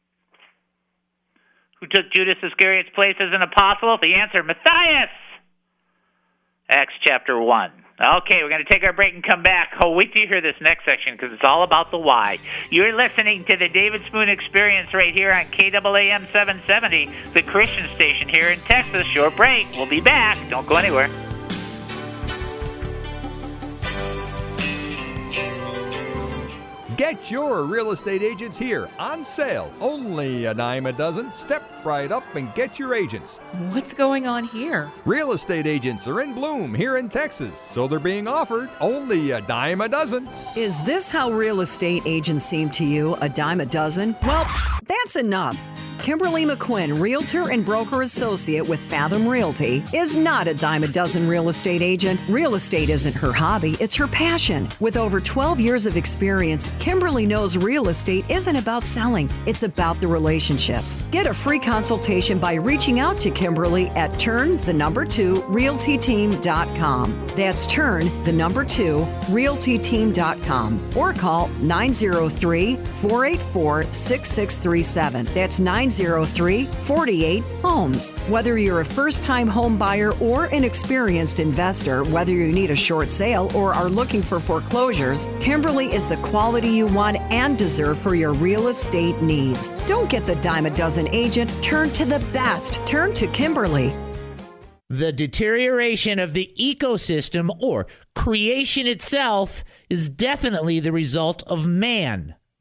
Who took Judas Iscariot's place as an apostle? The answer, Matthias. Acts chapter one. Okay, we're going to take our break and come back. Oh, wait till you hear this next section because it's all about the why. You're listening to the David Spoon Experience right here on K A A M seven seventy, the Christian station here in Texas. Short break. We'll be back. Don't go anywhere. Get your real estate agents here on sale. Only a dime a dozen. Step right up and get your agents. What's going on here? Real estate agents are in bloom here in Texas, so they're being offered only a dime a dozen. Is this how real estate agents seem to you, a dime a dozen? Well, that's enough. Kimberly McQuinn, Realtor and Broker Associate with Fathom Realty, is not a dime a dozen real estate agent. Real estate isn't her hobby, it's her passion. With over twelve years of experience, Kimberly knows real estate isn't about selling, it's about the relationships. Get a free consultation by reaching out to Kimberly at turn the number two realty team dot com. That's turn the number two realty team dot com or call nine zero three, four eight four, six six three seven. That's nine zero three, four eight, homes. Whether you're a first-time home buyer or an experienced investor, whether you need a short sale or are looking for foreclosures, Kimberly is the quality you want and deserve for your real estate needs. Don't get the dime a dozen agent. Turn to the best. Turn to Kimberly. The deterioration of the ecosystem or creation itself is definitely the result of man.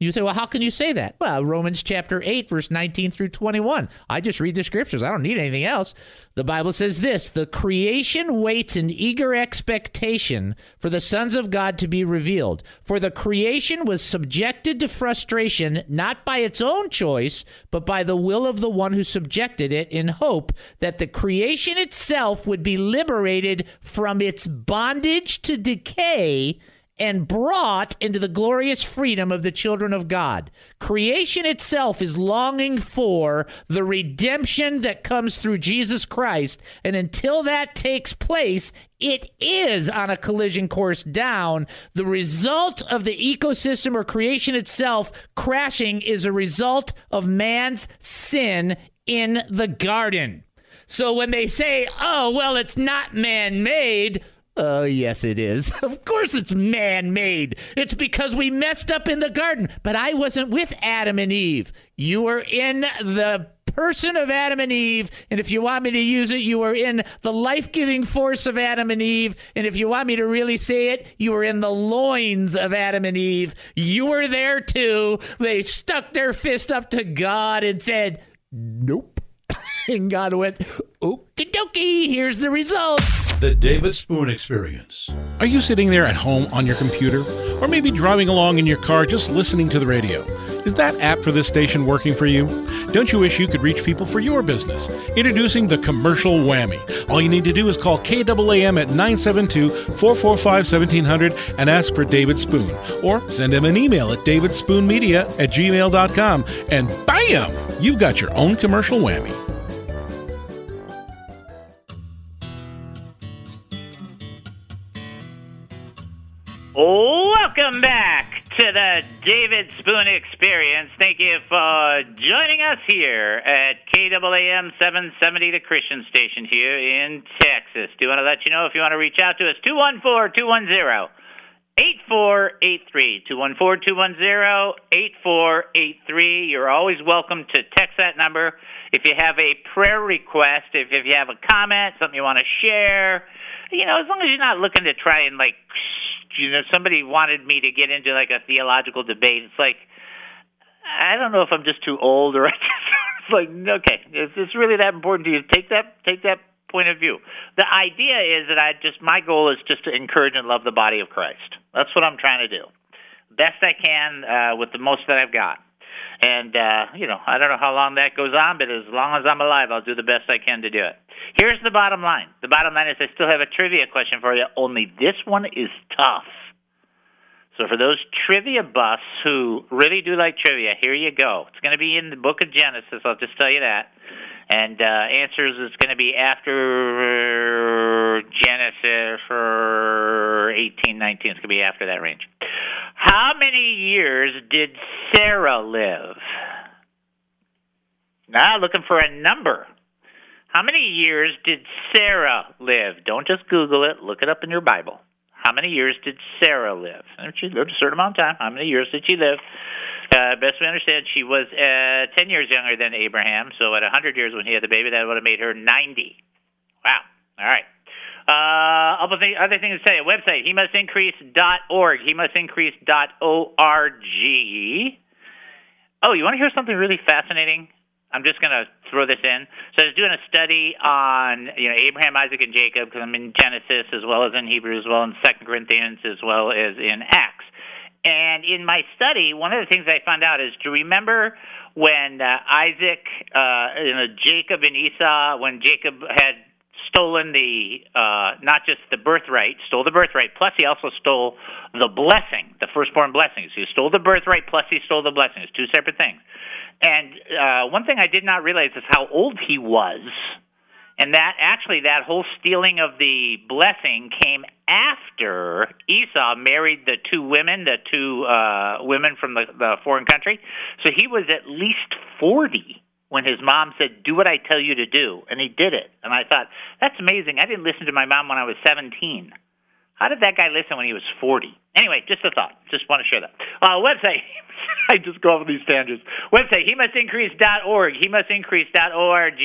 You say, well, how can you say that? Well, Romans chapter eight, verse nineteen through twenty-one. I just read the scriptures. I don't need anything else. The Bible says this, the creation waits in eager expectation for the sons of God to be revealed. For the creation was subjected to frustration, not by its own choice, but by the will of the one who subjected it, in hope that the creation itself would be liberated from its bondage to decay and brought into the glorious freedom of the children of God. Creation itself is longing for the redemption that comes through Jesus Christ, and until that takes place, it is on a collision course down. The result of the ecosystem or creation itself crashing is a result of man's sin in the garden. So when they say, oh, well, it's not man-made, oh, yes, it is. Of course it's man-made. It's because we messed up in the garden. But I wasn't with Adam and Eve. You were in the person of Adam and Eve. And if you want me to use it, you were in the life-giving force of Adam and Eve. And if you want me to really say it, you were in the loins of Adam and Eve. You were there too. They stuck their fist up to God and said, nope. And God went, okie dokie, here's the result. The David Spoon Experience. Are you sitting there at home on your computer? Or maybe driving along in your car just listening to the radio? Is that app for this station working for you? Don't you wish you could reach people for your business? Introducing the Commercial Whammy. All you need to do is call K A A M at nine seven two, four four five, one seven zero zero and ask for David Spoon. Or send him an email at davidspoonmedia at gmail dot com and bam! You've got your own Commercial Whammy. Welcome back to the David Spoon Experience. Thank you for joining us here at K A A M seven seventy, the Christian station here in Texas. Do want to let you know if you want to reach out to us, two one four, two one zero, eight four eight three, two one four, two one zero, eight four eight three. You're always welcome to text that number. If you have a prayer request, if, if you have a comment, something you want to share, you know, as long as you're not looking to try and, like, you know, somebody wanted me to get into, like, a theological debate. It's like, I don't know if I'm just too old or I just, it's like, okay, is this really that important to you? Take that, take that point of view. The idea is that I just, my goal is just to encourage and love the body of Christ. That's what I'm trying to do. Best I can uh, with the most that I've got. And, uh, you know, I don't know how long that goes on, but as long as I'm alive, I'll do the best I can to do it. Here's the bottom line. The bottom line is I still have a trivia question for you, only this one is tough. So for those trivia buffs who really do like trivia, here you go. It's going to be in the book of Genesis, I'll just tell you that. And uh, answers is going to be after Genesis for eighteen, nineteen. It's going to be after that range. How many years did Sarah live? Now, looking for a number. How many years did Sarah live? Don't just Google it. Look it up in your Bible. How many years did Sarah live? She lived a certain amount of time. How many years did she live? Uh, best we understand, she was uh, ten years younger than Abraham. So at one hundred years when he had the baby, that would have made her ninety. Wow. All right. Uh, other, thing, other thing to say, a website, he must increase dot org, he must increase dot org. Oh, you want to hear something really fascinating? I'm just going to throw this in. So I was doing a study on, you know, Abraham, Isaac, and Jacob, because I'm in Genesis as well as in Hebrew as well in Second Corinthians as well as in Acts. And in my study, one of the things I found out is, do you remember when uh, Isaac, uh, you know, Jacob and Esau, when Jacob had stolen the, uh, not just the birthright, stole the birthright, plus he also stole the blessing, the firstborn blessings. He stole the birthright, plus he stole the blessing. It's two separate things. And uh, one thing I did not realize is how old he was. And that actually, that whole stealing of the blessing came after Esau married the two women, the two uh, women from the, the foreign country. So he was at least forty when his mom said, do what I tell you to do. And he did it. And I thought, that's amazing. I didn't listen to my mom when I was seventeen. How did that guy listen when he was forty? Anyway, just a thought. Just want to share that. Uh, website. I just go off of these tangents. Website, he must increase dot org. He must increase dot org.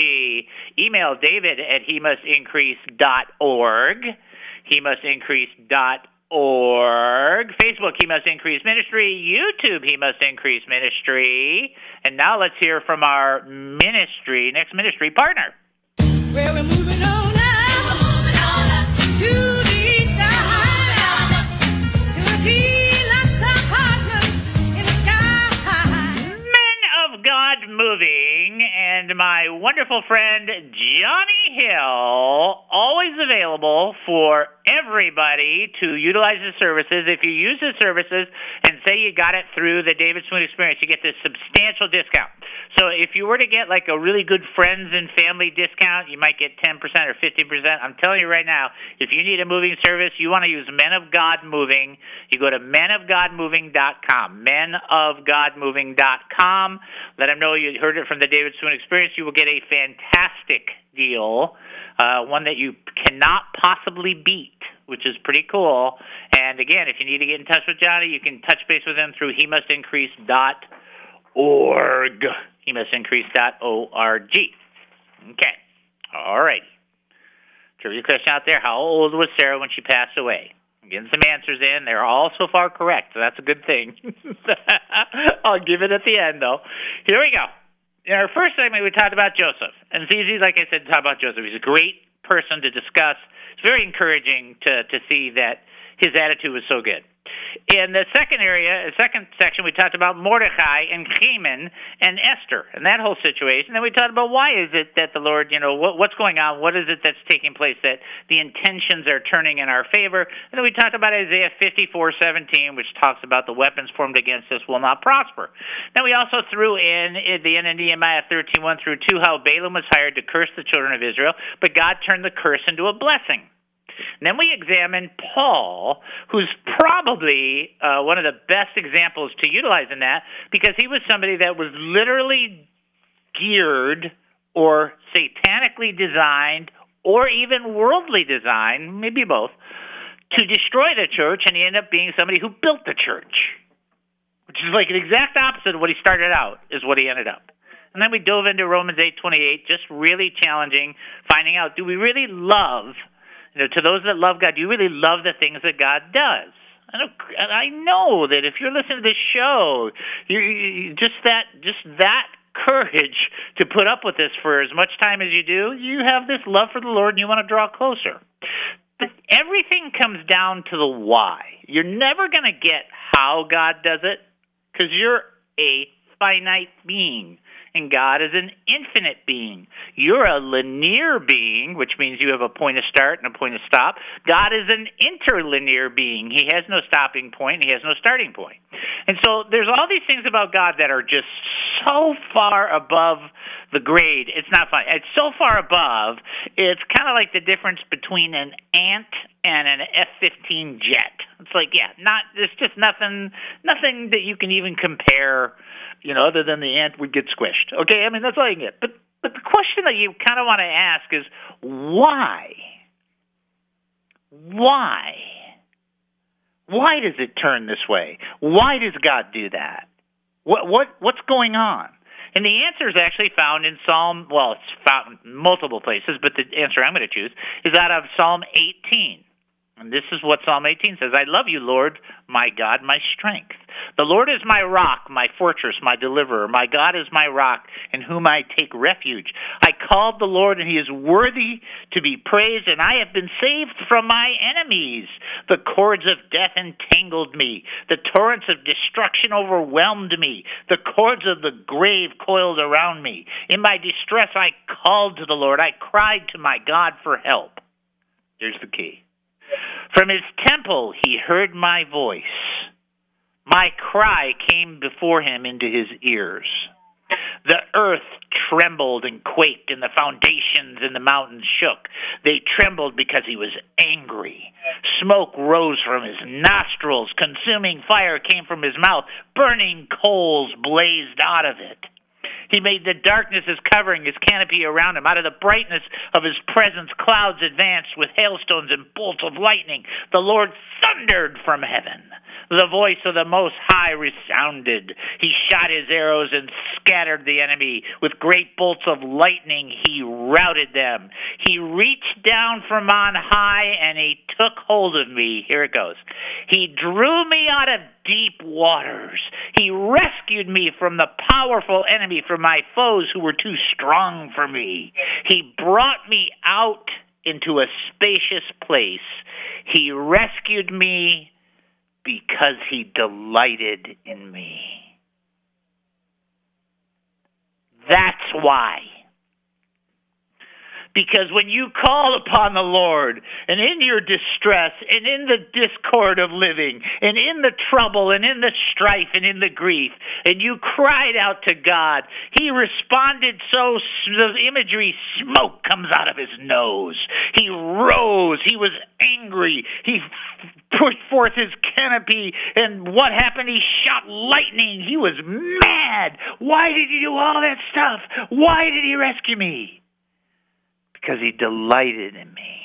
Email David at he must increase dot org. He must increase dot org. Facebook, He Must Increase Ministry. YouTube, He Must Increase Ministry. And now let's hear from our ministry, next ministry partner. Well, we're moving on now. We're moving on up to the side. To the deluxe apartments in the sky. Men of God Moving and my wonderful friend Johnny Hill, always available for everybody to utilize the services. If you use the services and say you got it through the David Spoon Experience, you get this substantial discount. So if you were to get like a really good friends and family discount, you might get ten percent or fifteen percent. I'm telling you right now, if you need a moving service, you want to use Men of God Moving. You go to men of god moving dot com, men of god moving dot com. Let them know you heard it from the David Spoon Experience. You will get a fantastic deal, uh, one that you cannot possibly beat, which is pretty cool. And again, if you need to get in touch with Johnny, you can touch base with him through he must increase dot org. he must increase dot org. Okay. All right. Trivia question out there. How old was Sarah when she passed away? I'm getting some answers in. They're all so far correct, so that's a good thing. I'll give it at the end, though. Here we go. In our first segment, we talked about Joseph. And it's easy, like I said, to talk about Joseph. He's a great person to discuss. It's very encouraging to, to see that his attitude was so good. In the second area, the second section, we talked about Mordecai and Haman and Esther and that whole situation. Then we talked about why is it that the Lord, you know, what, what's going on? What is it that's taking place that the intentions are turning in our favor? And then we talked about Isaiah fifty-four seventeen, which talks about the weapons formed against us will not prosper. Then we also threw in at the end of Nehemiah thirteen one through two how Balaam was hired to curse the children of Israel, but God turned the curse into a blessing. And then we examined Paul, who's probably uh, one of the best examples to utilize in that, because he was somebody that was literally geared or satanically designed or even worldly designed, maybe both, to destroy the church, and he ended up being somebody who built the church, which is like an exact opposite of what he started out, is what he ended up. And then we dove into Romans eight twenty-eight, just really challenging, finding out, do we really love... You know, to those that love God, do you really love the things that God does? I know, I know that if you're listening to this show, you, you just that just that courage to put up with this for as much time as you do, you have this love for the Lord and you want to draw closer. But everything comes down to the why. You're never going to get how God does it because you're a finite being. And God is an infinite being. You're a linear being, which means you have a point of start and a point of stop. God is an interlinear being. He has no stopping point. He has no starting point. And so there's all these things about God that are just so far above the grade. It's not funny. It's so far above, it's kind of like the difference between an ant and an F fifteen jet. It's like, yeah, not. It's just nothing, nothing that you can even compare. You know, other than the ant would get squished. Okay, I mean, that's all you can get. But but the question that you kind of want to ask is, why? Why? Why does it turn this way? Why does God do that? What what what's going on? And the answer is actually found in Psalm, well, it's found in multiple places, but the answer I'm going to choose is out of Psalm eighteen. And this is what Psalm eighteen says. I love you, Lord, my God, my strength. The Lord is my rock, my fortress, my deliverer. My God is my rock, in whom I take refuge. I called the Lord, and he is worthy to be praised, and I have been saved from my enemies. The cords of death entangled me. The torrents of destruction overwhelmed me. The cords of the grave coiled around me. In my distress, I called to the Lord. I cried to my God for help. Here's the key. From his temple he heard my voice. My cry came before him into his ears. The earth trembled and quaked, and the foundations in the mountains shook. They trembled because he was angry. Smoke rose from his nostrils. Consuming fire came from his mouth. Burning coals blazed out of it. He made the darkness his covering, his canopy around him. Out of the brightness of his presence, clouds advanced with hailstones and bolts of lightning. The Lord thundered from heaven. The voice of the Most High resounded. He shot his arrows and scattered the enemy. With great bolts of lightning, he routed them. He reached down from on high, and he took hold of me. Here it goes. He drew me out of deep waters. He rescued me from the powerful enemy, from my foes who were too strong for me. He brought me out into a spacious place. He rescued me because he delighted in me. That's why. Because when you call upon the Lord, and in your distress, and in the discord of living, and in the trouble, and in the strife, and in the grief, and you cried out to God, he responded so the imagery, smoke comes out of his nose. He rose. He was angry. He pushed forth his canopy, and what happened? He shot lightning. He was mad. Why did he do all that stuff? Why did he rescue me? Because he delighted in me.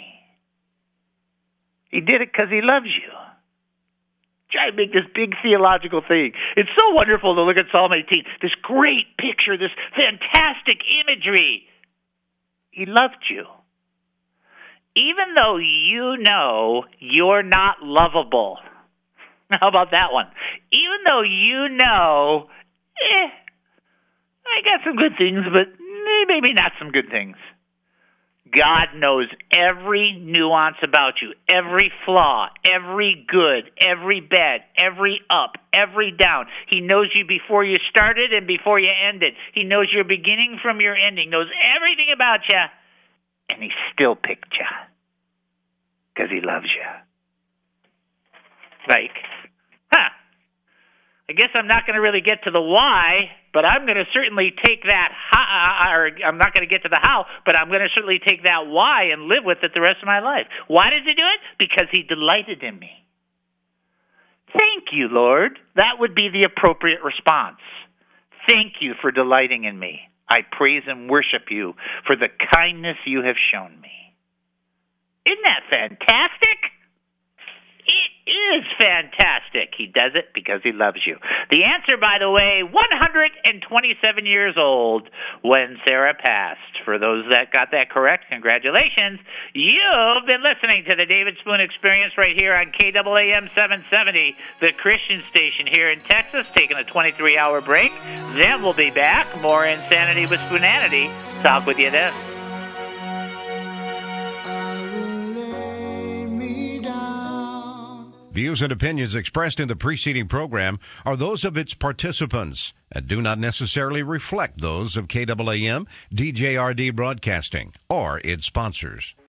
He did it because he loves you. Try to make this big theological thing. It's so wonderful to look at Psalm eighteen. This great picture, this fantastic imagery. He loved you. Even though you know you're not lovable. How about that one? Even though you know, eh, I got some good things, but maybe not some good things. God knows every nuance about you, every flaw, every good, every bad, every up, every down. He knows you before you started and before you ended. He knows your beginning from your ending, knows everything about you, and he still picked you because he loves you. Like, huh, I guess I'm not going to really get to the why, but I'm going to certainly take that how, or I'm not going to get to the how, but I'm going to certainly take that why and live with it the rest of my life. Why does he do it? Because he delighted in me. Thank you, Lord. That would be the appropriate response. Thank you for delighting in me. I praise and worship you for the kindness you have shown me. Isn't that fantastic? It is fantastic. He does it because he loves you. The answer, by the way, one hundred twenty-seven years old when Sarah passed. For those that got that correct, congratulations. You've been listening to the David Spoon Experience right here on K A A M seven seventy, the Christian station here in Texas, taking a twenty-three hour break. Then we'll be back. More Insanity with Spoonanity. Talk with you then. Views and opinions expressed in the preceding program are those of its participants and do not necessarily reflect those of K A A M, D J R D Broadcasting, or its sponsors.